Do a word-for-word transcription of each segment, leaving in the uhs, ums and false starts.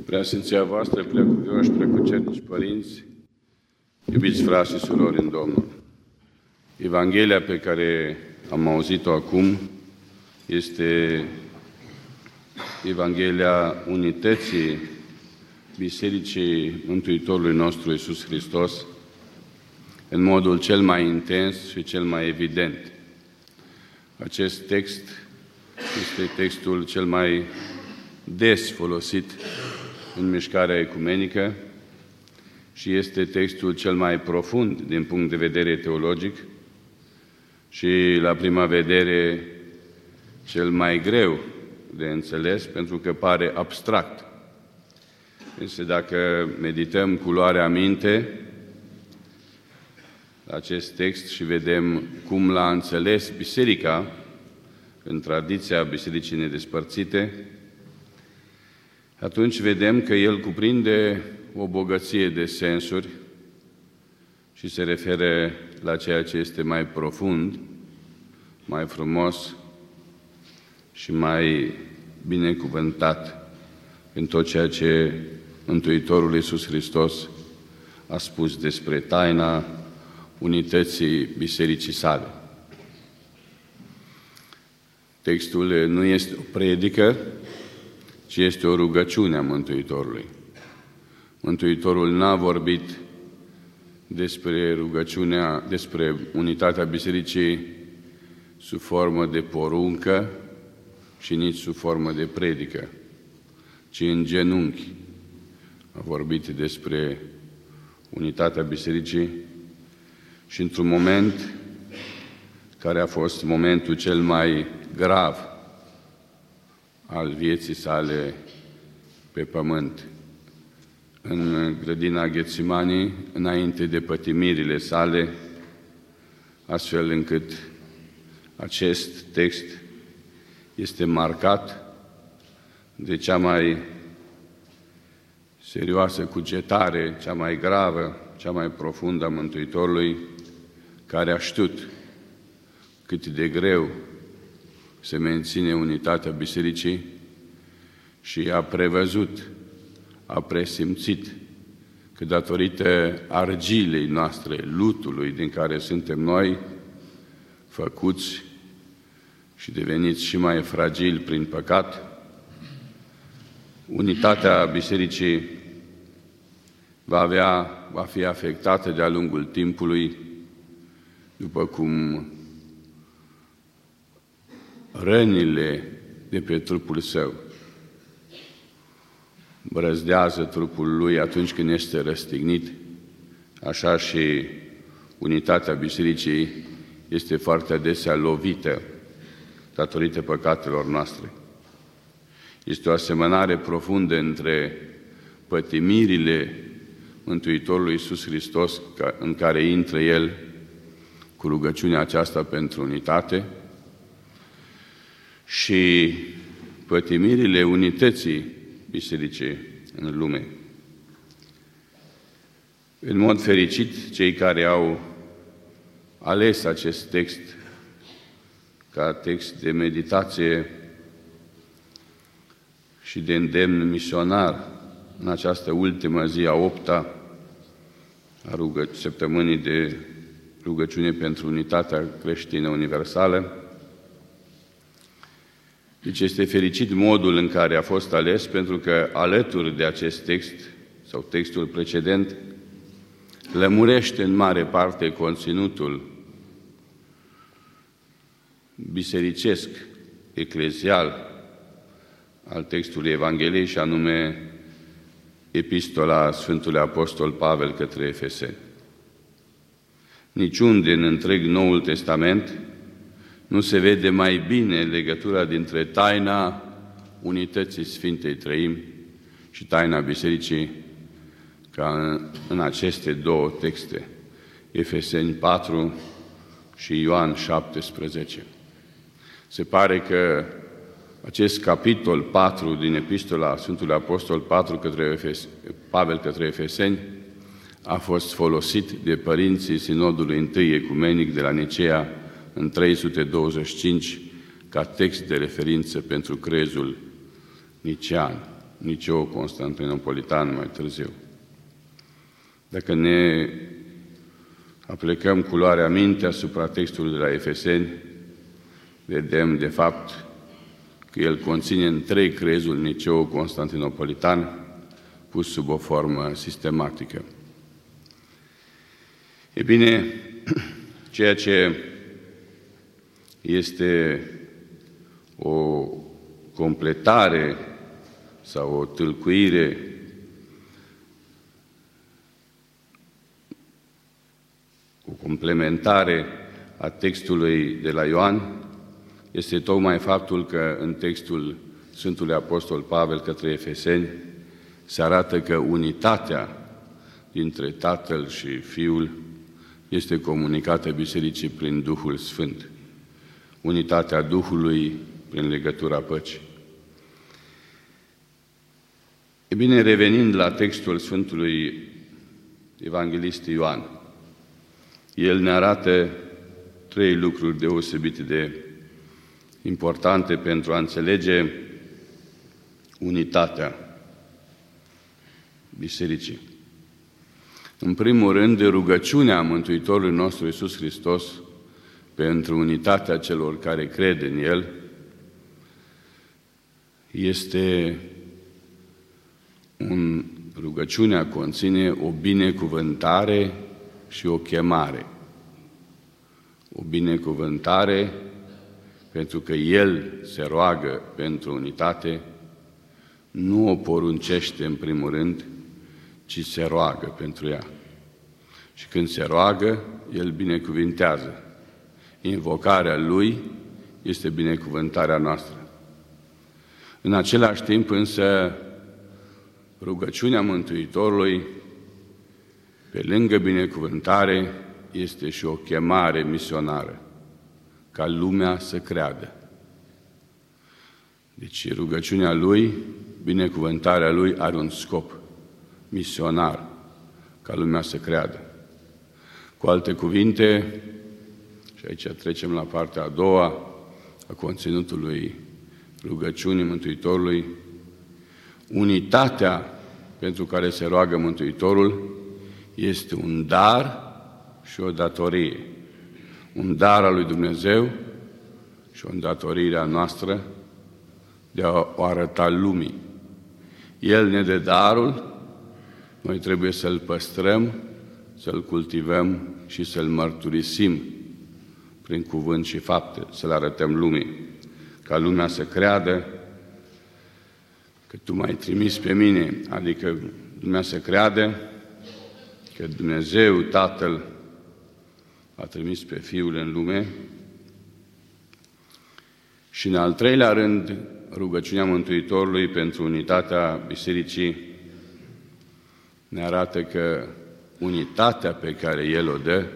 Preasfinția voastră, preacuvioși, preacucernici părinți, iubiți frați și surori în Domnul. Evanghelia pe care am auzit-o acum este Evanghelia unității Bisericii Mântuitorului nostru Iisus Hristos în modul cel mai intens și cel mai evident. Acest text este textul cel mai des folosit în mișcarea ecumenică și este textul cel mai profund din punct de vedere teologic și, la prima vedere, cel mai greu de înțeles, pentru că pare abstract. Însă dacă medităm cu luarea minte la acest text și vedem cum l-a înțeles Biserica în tradiția Bisericii Nedespărțite, atunci vedem că el cuprinde o bogăție de sensuri și se referă la ceea ce este mai profund, mai frumos și mai binecuvântat în tot ceea ce Mântuitorul Iisus Hristos a spus despre taina unității bisericii sale. Textul nu este o predică, ci este o rugăciune a Mântuitorului. Mântuitorul n-a vorbit despre rugăciunea, despre unitatea bisericii sub formă de poruncă și nici sub formă de predică, ci în genunchi. A vorbit despre unitatea bisericii și într-un moment care a fost momentul cel mai grav al vieții sale pe pământ, în grădina Ghetsimani, înainte de pătimirile sale, astfel încât acest text este marcat de cea mai serioasă cugetare, cea mai gravă, cea mai profundă a Mântuitorului, care a știut cât de greu se menține unitatea bisericii și a prevăzut, a presimțit că datorită argilei noastre, lutului din care suntem noi, făcuți și deveniți și mai fragili prin păcat, unitatea bisericii va avea, va fi afectată de-a lungul timpului, după cum rănile de pe trupul său brăzdează trupul lui atunci când este răstignit, așa și unitatea bisericii este foarte adesea lovită datorită păcatelor noastre. Este o asemănare profundă între pătimirile Mântuitorului Iisus Hristos, în care intră El cu rugăciunea aceasta pentru unitate, și pătimirile unității bisericii în lume. În mod fericit, cei care au ales acest text ca text de meditație și de îndemn misionar în această ultimă zi, a opta a rugă, săptămânii de rugăciune pentru unitatea creștină universală. Deci este fericit modul în care a fost ales, pentru că alături de acest text, sau textul precedent, lămurește în mare parte conținutul bisericesc, eclezial, al textului Evangheliei, și anume Epistola Sfântului Apostol Pavel către Efeseni. Niciunde în întreg Noul Testament nu se vede mai bine legătura dintre taina unității Sfintei Trăimi și taina Bisericii ca în, în aceste două texte, Efeseni patru și Ioan șaptesprezece. Se pare că acest capitol patru din Epistola Sfântului Apostol patru către Efes, Pavel către Efeseni a fost folosit de părinții Sinodului întâi Ecumenic de la Nicea în trei sute douăzeci și cinci ca text de referință pentru crezul nicean. liceu constantinopolitan mai târziu. Dacă ne aplicăm culoarea minte asupra textului de la Efeseni, vedem de fapt că el conține întreg crezul liceu constantinopolitan pus sub o formă sistematică. E bine, ceea ce este o completare sau o tâlcuire o complementare a textului de la Ioan este tocmai faptul că în textul Sfântului Apostol Pavel către Efeseni se arată că unitatea dintre Tatăl și Fiul este comunicată Bisericii prin Duhul Sfânt. Unitatea Duhului prin legătura păcii. E bine, revenind la textul Sfântului Evanghelist Ioan, el ne arată trei lucruri deosebite de importante pentru a înțelege unitatea Bisericii. În primul rând, rugăciunea Mântuitorului nostru Iisus Hristos pentru unitatea celor care cred în El este un, rugăciunea conține o binecuvântare și o chemare. O binecuvântare pentru că El se roagă pentru unitate, nu o poruncește în primul rând, ci se roagă pentru ea. Și când se roagă, El binecuvintează. Invocarea Lui este binecuvântarea noastră. În același timp însă, rugăciunea Mântuitorului, pe lângă binecuvântare, este și o chemare misionară, ca lumea să creadă. Deci rugăciunea Lui, binecuvântarea Lui are un scop misionar, ca lumea să creadă. Cu alte cuvinte, și aici trecem la partea a doua a conținutului rugăciunii Mântuitorului, unitatea pentru care se roagă Mântuitorul este un dar și o datorie. Un dar al lui Dumnezeu și o îndatorire a noastră de a o arăta lumii. El ne dă darul, noi trebuie să-l păstrăm, să-l cultivăm și să-l mărturisim prin cuvânt și fapte, să-l arătăm lumii, ca lumea să creadă că Tu m-ai trimis pe mine, adică lumea să creadă că Dumnezeu, Tatăl, a trimis pe Fiul în lume. Și în al treilea rând, rugăciunea Mântuitorului pentru unitatea Bisericii ne arată că unitatea pe care El o dă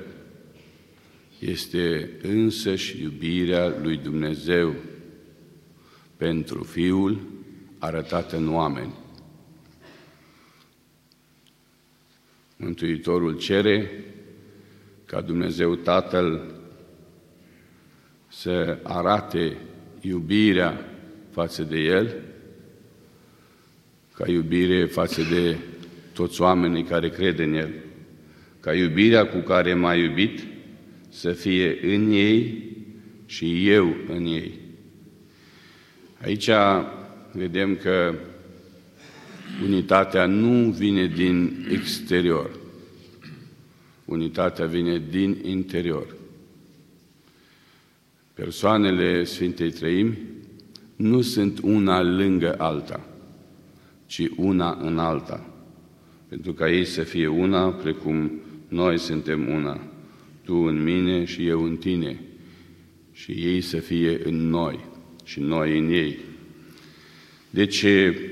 este însăși iubirea lui Dumnezeu pentru Fiul arătată în oameni. Mântuitorul cere ca Dumnezeu Tatăl să arate iubirea față de El, ca iubire față de toți oamenii care cred în El, ca iubirea cu care m-a iubit să fie în ei și eu în ei. Aici vedem că unitatea nu vine din exterior, unitatea vine din interior. Persoanele Sfintei Treimi nu sunt una lângă alta, ci una în alta, pentru ca ei să fie una, precum noi suntem una, Tu în mine și eu în Tine, și ei să fie în noi și noi în ei. Deci,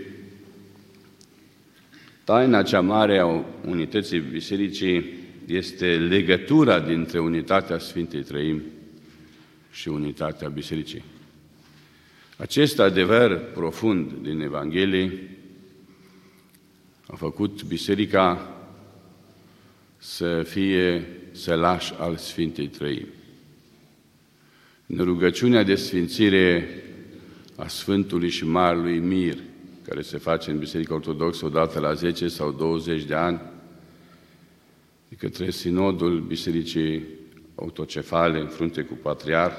taina cea mare a unității Bisericii este legătura dintre unitatea Sfintei Treimi și unitatea Bisericii. Acest adevăr profund din Evanghelie a făcut Biserica să fie sălaș al Sfintei Treimi. În rugăciunea de sfințire a Sfântului și Marelui Mir, care se face în Biserica Ortodoxă odată la zece sau douăzeci de ani, de către Sinodul Bisericii Autocefale în frunte cu Patriarh,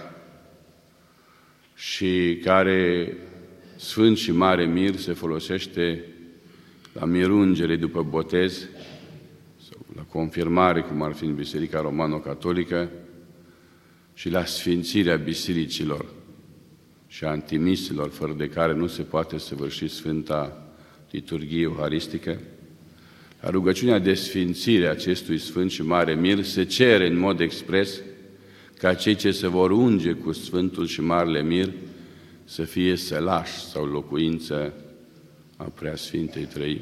și care, Sfânt și Mare Mir, se folosește la mirungere după botez sau la confirmare, cum ar fi în Biserica Romano-Catolică, și la sfințirea bisericilor și a antimisilor, fără de care nu se poate săvârși Sfânta Liturghie Euharistică. La rugăciunea de sfințire a acestui Sfânt și Mare Mir se cere în mod expres ca cei ce se vor unge cu Sfântul și Marele Mir să fie sălași sau locuință a Preasfintei Trăimi.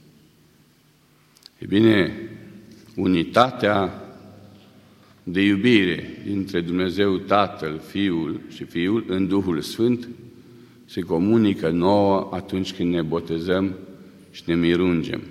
E bine, unitatea de iubire dintre Dumnezeu Tatăl, Fiul și Fiul în Duhul Sfânt se comunică nouă atunci când ne botezăm și ne mirungem.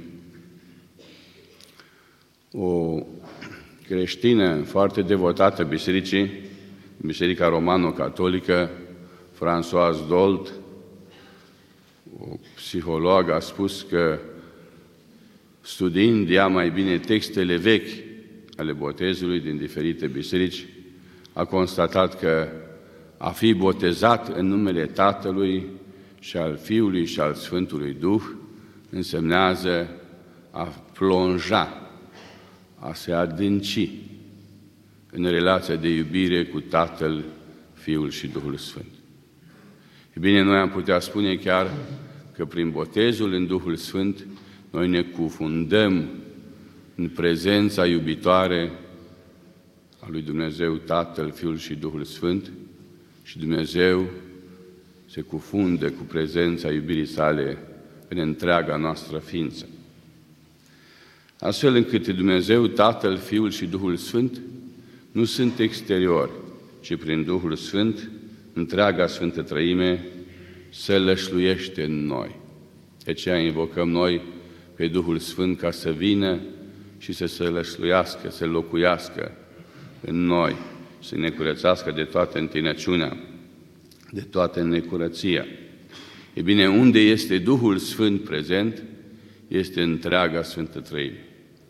O creștină foarte devotată bisericii, Biserica Romano-Catolică, Françoise Dold, o psihologă, a spus că studiind ea mai bine textele vechi ale botezului din diferite biserici, a constatat că a fi botezat în numele Tatălui și al Fiului și al Sfântului Duh însemnează a plonja, a se adânci în relația de iubire cu Tatăl, Fiul și Duhul Sfânt. E bine, noi am putea spune chiar că prin botezul în Duhul Sfânt noi ne cufundăm în prezența iubitoare a lui Dumnezeu Tatăl, Fiul și Duhul Sfânt și Dumnezeu se cufundă cu prezența iubirii sale în întreaga noastră ființă. Astfel încât Dumnezeu, Tatăl, Fiul și Duhul Sfânt nu sunt exteriori, ci prin Duhul Sfânt, întreaga Sfântă Trăime se lășluiește în noi. De aceea invocăm noi pe Duhul Sfânt ca să vină și să se lășluiască, să locuiască în noi, să ne curățească de toată întinăciunea, de toată necurăția. E bine, unde este Duhul Sfânt prezent, este întreaga Sfântă Trăime.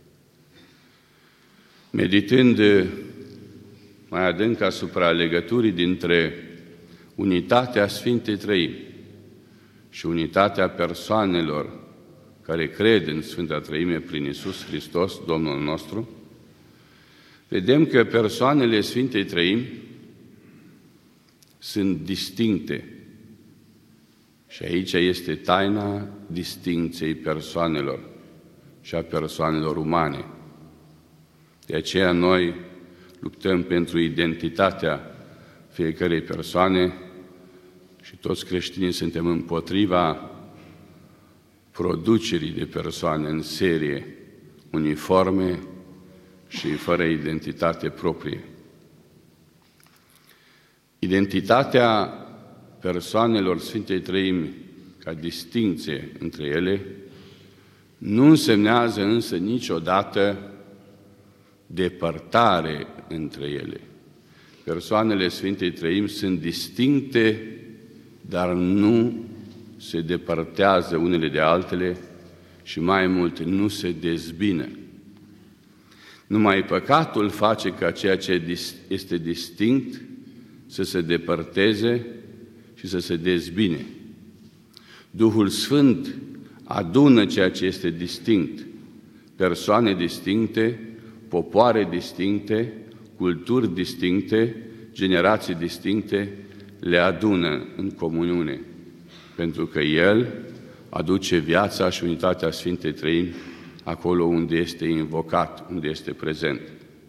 Meditând mai adânc asupra legăturii dintre unitatea Sfintei Trăimi și unitatea persoanelor care cred în Sfânta Trăime prin Iisus Hristos, Domnul nostru, vedem că persoanele Sfintei Trăimi sunt distincte. Și aici este taina distincției persoanelor și a persoanelor umane. De aceea noi luptăm pentru identitatea fiecărei persoane și toți creștinii suntem împotriva producerii de persoane în serie, uniforme și fără identitate proprie. Identitatea persoanelor Sfintei Trăimi ca distincție între ele nu însemnează însă niciodată depărtare între ele. Persoanele Sfintei Trăimi sunt distincte, dar nu se depărtează unele de altele și mai mult nu se dezbină. Numai păcatul face ca ceea ce este distinct să se depărteze și să se dezbine. Duhul Sfânt adună ceea ce este distinct, persoane distincte, popoare distincte, culturi distincte, generații distincte, le adună în comuniune, pentru că El aduce viața și unitatea Sfintei Trăimi acolo unde este invocat, unde este prezent.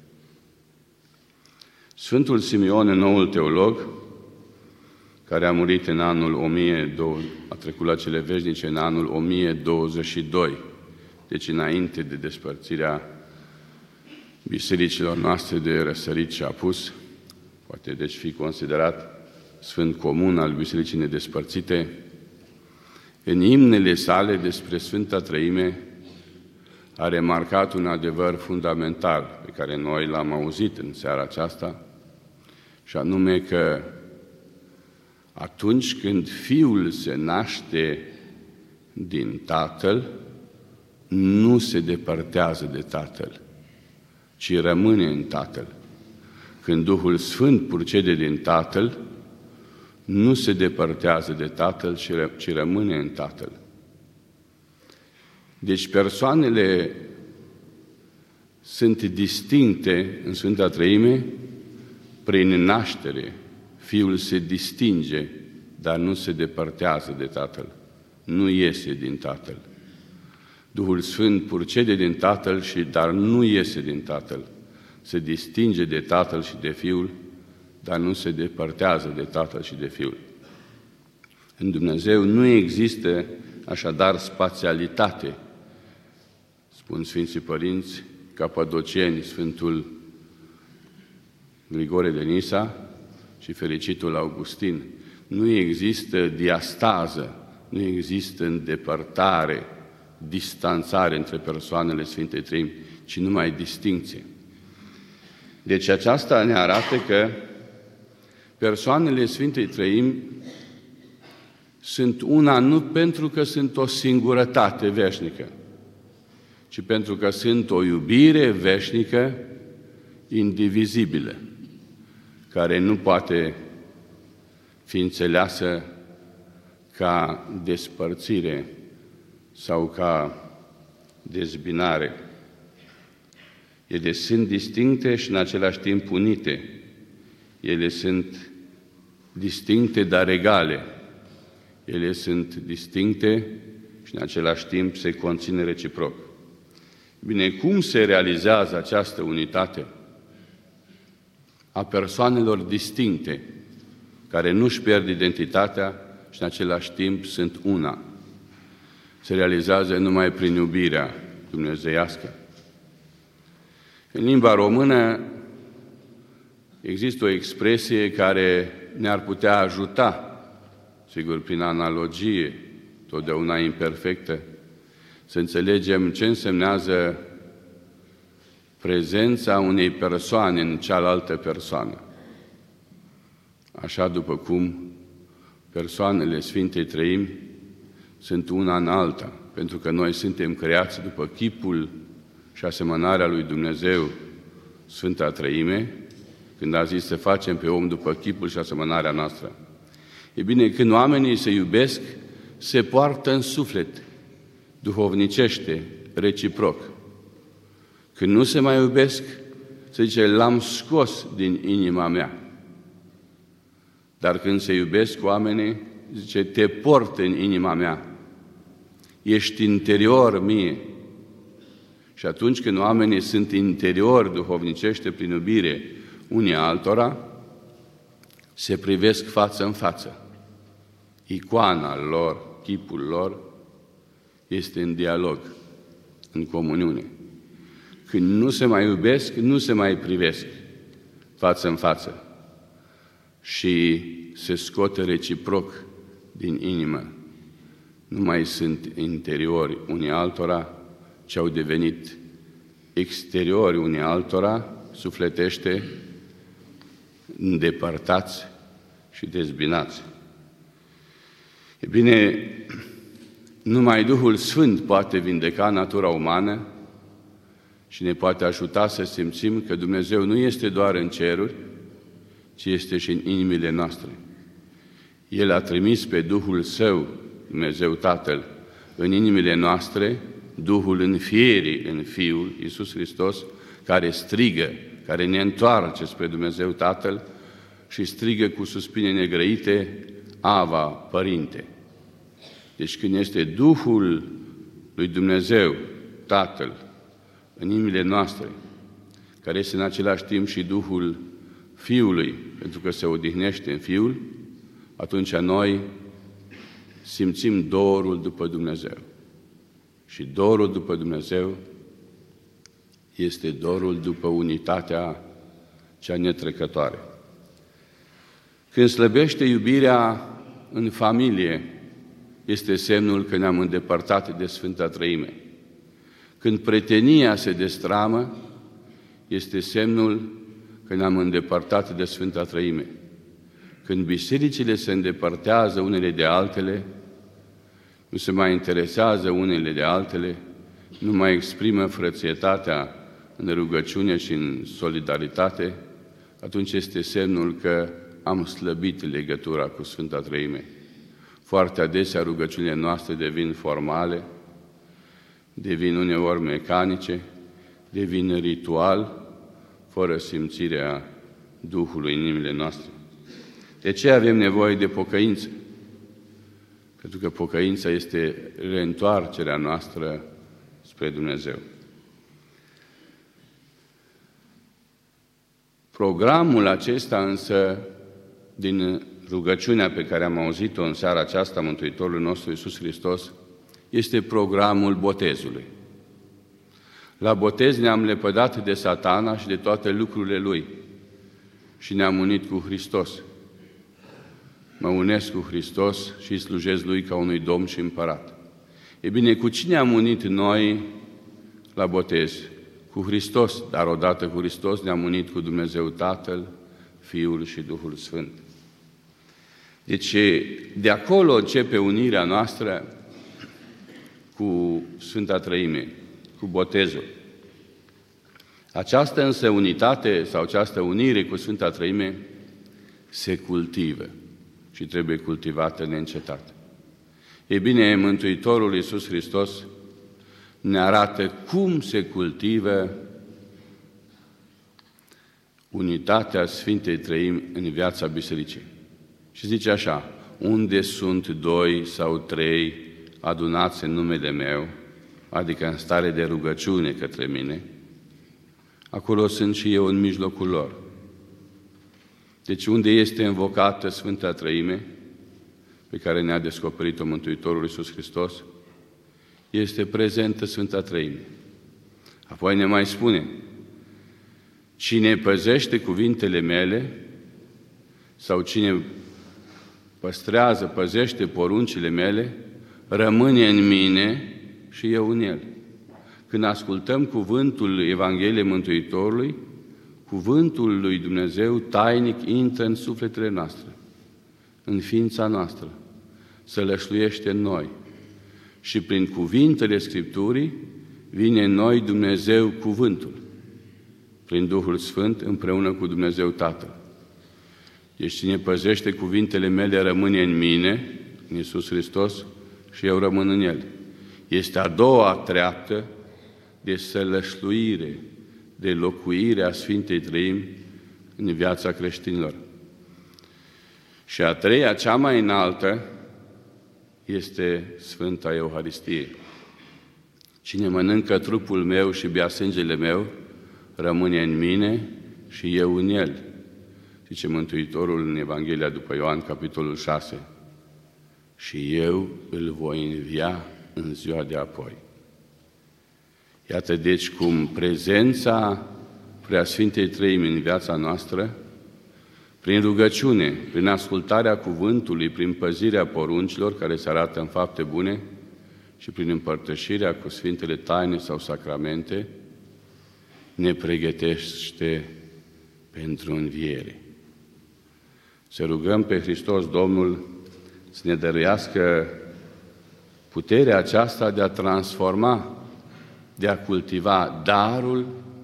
Sfântul Simeon, noul teolog, care a murit în anul o mie, a trecut la cele veșnice în anul o mie douăzeci și doi, deci înainte de despărțirea bisericilor noastre de răsărit și apus, poate deci fi considerat sfânt comun al bisericii nedespărțite, în imnele sale despre Sfânta Trăime a remarcat un adevăr fundamental pe care noi l-am auzit în seara aceasta, și anume că atunci când Fiul se naște din Tatăl nu se depărtează de Tatăl, ci rămâne în Tatăl. Când Duhul Sfânt purcede din Tatăl, nu se depărtează de Tatăl, ci rămâne în Tatăl. Deci persoanele sunt distincte în Sfânta Treime prin naștere. Fiul se distinge, dar nu se depărtează de Tatăl. Nu iese din Tatăl. Duhul Sfânt purcede din Tatăl, și dar nu iese din Tatăl. Se distinge de Tatăl și de Fiul, dar nu se depărtează de Tatăl și de Fiul. În Dumnezeu nu există așadar spațialitate. Spun Sfinții Părinți Capadocieni, Sfântul Grigore de Nisa și Fericitul Augustin. Nu există diastază, nu există îndepărtare, distanțare între persoanele Sfintei Treimi, ci numai distincție. Deci aceasta ne arată că persoanele Sfintei Treimi sunt una nu pentru că sunt o singurătate veșnică, ci pentru că sunt o iubire veșnică, indivizibilă, care nu poate fi înțeleasă ca despărțire sau ca dezbinare. Ele sunt distincte și în același timp unite. Ele sunt distincte, dar egale. Ele sunt distincte și în același timp se conțin reciproc. Bine, cum se realizează această unitate a persoanelor distincte, care nu-și pierd identitatea și în același timp sunt una? Se realizează numai prin iubirea dumnezeiască. În limba română există o expresie care ne-ar putea ajuta, sigur, prin analogie, totdeauna imperfectă, să înțelegem ce însemnează prezența unei persoane în cealaltă persoană. Așa după cum persoanele Sfintei Treimi sunt una în alta, pentru că noi suntem creați după chipul și asemănarea lui Dumnezeu, Sfânta Treime, când a zis să facem pe om după chipul și asemănarea noastră. E bine, când oamenii se iubesc, se poartă în suflet, duhovnicește, reciproc. Când nu se mai iubesc, se zice, l-am scos din inima mea. Dar când se iubesc oamenii, zice, te port în inima mea. Ești interior mie. Și atunci când oamenii sunt interior, duhovnicește, prin iubire, unii altora, se privesc față în față. Icoana lor, chipul lor, este în dialog, în comuniune. Când nu se mai iubesc, nu se mai privesc față în față și se scoate reciproc din inimă. Nu mai sunt interiori unii altora, ci au devenit exteriori unii altora, sufletește, îndepărtați și dezbinați. E bine, numai Duhul Sfânt poate vindeca natura umană și ne poate ajuta să simțim că Dumnezeu nu este doar în ceruri, ci este și în inimile noastre. El a trimis pe Duhul Său, Dumnezeu Tatăl, în inimile noastre, Duhul înfierii în Fiul, Iisus Hristos, care strigă, care ne întoarce spre Dumnezeu Tatăl și strigă cu suspine negrăite, Ava, Părinte. Deci când este Duhul lui Dumnezeu, Tatăl, în inimile noastre, care este în același timp și Duhul Fiului, pentru că se odihnește în Fiul, atunci noi simțim dorul după Dumnezeu. Și dorul după Dumnezeu este dorul după unitatea cea netrecătoare. Când slăbește iubirea în familie, este semnul că ne-am îndepărtat de Sfânta Treime. Când pretenia se destramă, este semnul că ne-am îndepărtat de Sfânta Treime. Când bisericile se îndepărtează unele de altele, nu se mai interesează unele de altele, nu mai exprimă frățietatea în rugăciune și în solidaritate, atunci este semnul că am slăbit legătura cu Sfânta Treime. Foarte adesea rugăciunile noastre devin formale, devin uneori mecanice, devin ritual, fără simțirea Duhului în inimile noastre. De ce avem nevoie de pocăință? Pentru că pocăința este reîntoarcerea noastră spre Dumnezeu. Programul acesta însă, din rugăciunea pe care am auzit-o în seara aceasta Mântuitorului nostru Iisus Hristos, este programul botezului. La botez ne-am lepădat de Satana și de toate lucrurile lui și ne-am unit cu Hristos. Mă unesc cu Hristos și îi slujesc Lui ca unui Domn și Împărat. E bine, cu cine am unit noi la botez? Cu Hristos, dar odată cu Hristos ne-am unit cu Dumnezeu Tatăl, Fiul și Duhul Sfânt. Deci, de acolo începe unirea noastră cu Sfânta Treime, cu botezul. Această însă unitate sau această unire cu Sfânta Treime se cultivă și trebuie cultivată neîncetat. E bine, Mântuitorul Iisus Hristos ne arată cum se cultivă unitatea Sfintei Treimi în viața bisericii. Și zice așa: unde sunt doi sau trei adunați în numele meu, adică în stare de rugăciune către mine, acolo sunt și eu în mijlocul lor. Deci unde este invocată Sfânta Treime, pe care ne-a descoperit-o Mântuitorul Iisus Hristos, este prezentă Sfânta Treime. Apoi ne mai spune: cine păzește cuvintele mele, sau cine păstrează, păzește poruncile mele, rămâne în mine și eu în el. Când ascultăm cuvântul Evangheliei Mântuitorului, cuvântul lui Dumnezeu tainic intră în sufletele noastre, în ființa noastră, se lășluiește în noi. Și prin cuvintele Scripturii vine în noi Dumnezeu cuvântul, prin Duhul Sfânt împreună cu Dumnezeu Tatăl. Deci cine păzește cuvintele mele rămâne în mine, în Iisus Hristos, și eu rămân în El. Este a doua treaptă de sălășluire, de locuire a Sfintei Treimi în viața creștinilor. Și a treia, cea mai înaltă, este Sfânta Euharistie. Cine mănâncă trupul meu și bea sângele meu, rămâne în mine și eu în el, zice Mântuitorul în Evanghelia după Ioan, capitolul șase. Și eu îl voi învia în ziua de apoi. Iată deci cum prezența Preasfintei Treimi în viața noastră, prin rugăciune, prin ascultarea cuvântului, prin păzirea poruncilor care se arată în fapte bune și prin împărtășirea cu Sfintele Taine sau Sacramente, ne pregătește pentru înviere. Să rugăm pe Hristos Domnul să ne dăruiască puterea aceasta de a transforma, de a cultiva darul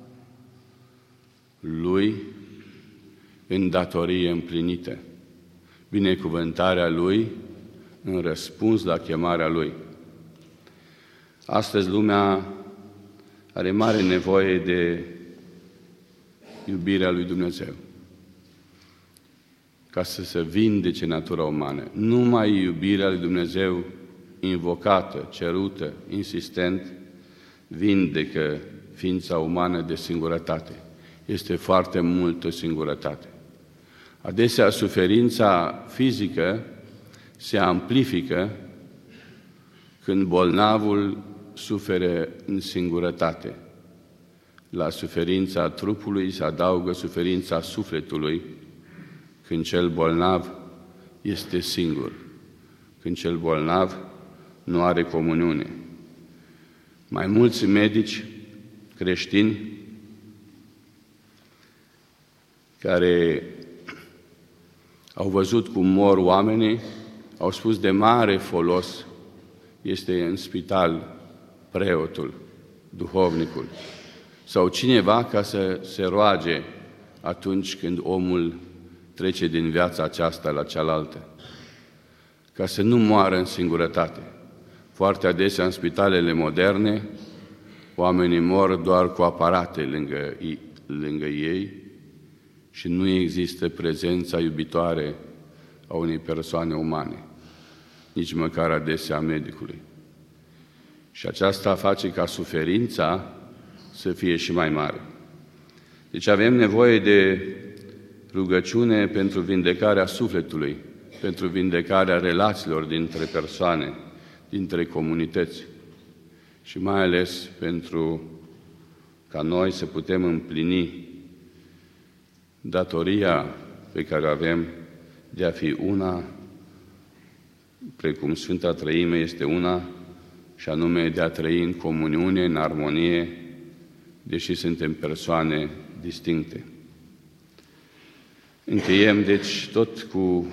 Lui în datorie împlinită, binecuvântarea Lui în răspuns la chemarea Lui. Astăzi lumea are mare nevoie de iubirea lui Dumnezeu, ca să se vindece natura umană. Numai iubirea lui Dumnezeu invocată, cerută, insistent, vindecă ființa umană de singurătate. Este foarte multă singurătate. Adesea suferința fizică se amplifică când bolnavul suferă în singurătate. La suferința trupului se adaugă suferința sufletului când cel bolnav este singur, când cel bolnav nu are comuniune. Mai mulți medici creștini care au văzut cum mor oamenii, au spus de mare folos este în spital preotul, duhovnicul, sau cineva ca să se roage atunci când omul trece din viața aceasta la cealaltă, ca să nu moară în singurătate. Foarte adesea în spitalele moderne, oamenii mor doar cu aparate lângă, lângă ei și nu există prezența iubitoare a unei persoane umane, nici măcar adesea a medicului. Și aceasta face ca suferința să fie și mai mare. Deci avem nevoie de rugăciune pentru vindecarea sufletului, pentru vindecarea relațiilor dintre persoane, dintre comunități și mai ales pentru ca noi să putem împlini datoria pe care o avem de a fi una, precum Sfânta Trăime este una, și anume de a trăi în comuniune, în armonie, deși suntem persoane distincte. Încheiem, deci, tot cu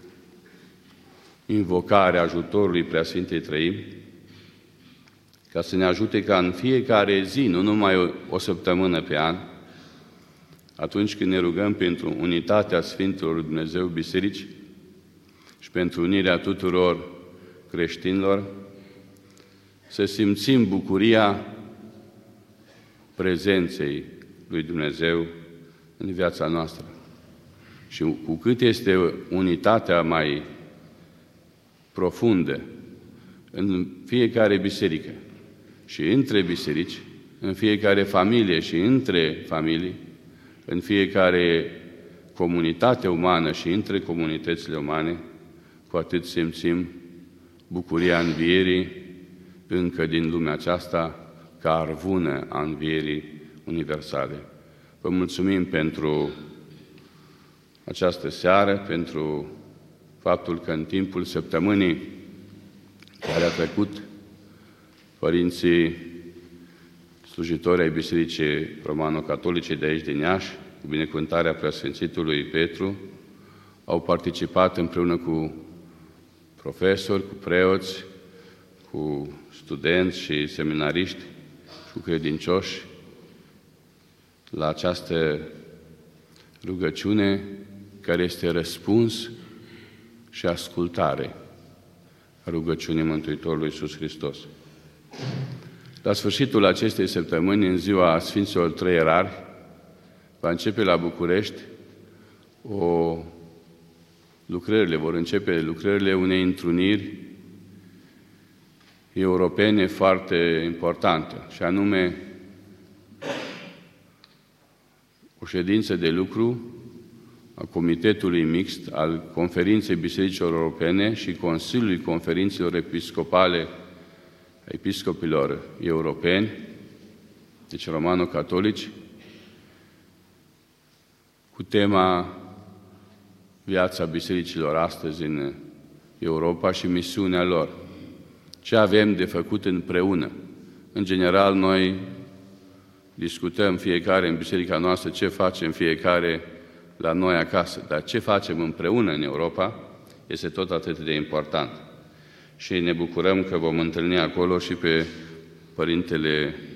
invocarea ajutorului Preasfintei Trăimi, ca să ne ajute ca în fiecare zi, nu numai o, o săptămână pe an, atunci când ne rugăm pentru unitatea Sfintelor lui Dumnezeu Biserici și pentru unirea tuturor creștinilor, să simțim bucuria prezenței lui Dumnezeu în viața noastră. Și cu cât este unitatea mai profundă în fiecare biserică și între biserici, în fiecare familie și între familii, în fiecare comunitate umană și între comunitățile umane, cu atât simțim bucuria învierii încă din lumea aceasta, ca arvună a învierii universale. Vă mulțumim pentru această seară, pentru faptul că în timpul săptămânii care a trecut, părinții slujitori ai Bisericii Romano-Catolice de aici, din Iași, cu binecuvântarea Preasfințitului Petru, au participat împreună cu profesori, cu preoți, cu studenți și seminariști și cu credincioși la această rugăciune care este răspuns și ascultare a rugăciunii Mântuitorului Iisus Hristos. La sfârșitul acestei săptămâni, în ziua Sfinților Trei Erari, va începe la București o lucrările, vor începe lucrările unei întruniri europene foarte importante, și anume o ședință de lucru a Comitetului Mixt al Conferinței Bisericilor Europene și Consiliului Conferințelor Episcopale a Episcopilor Europeni, deci romano-catolici, cu tema viața bisericilor astăzi în Europa și misiunea lor. Ce avem de făcut împreună? În general, noi discutăm fiecare în biserica noastră ce facem fiecare la noi acasă, dar ce facem împreună în Europa este tot atât de important. Și ne bucurăm că vom întâlni acolo și pe Părintele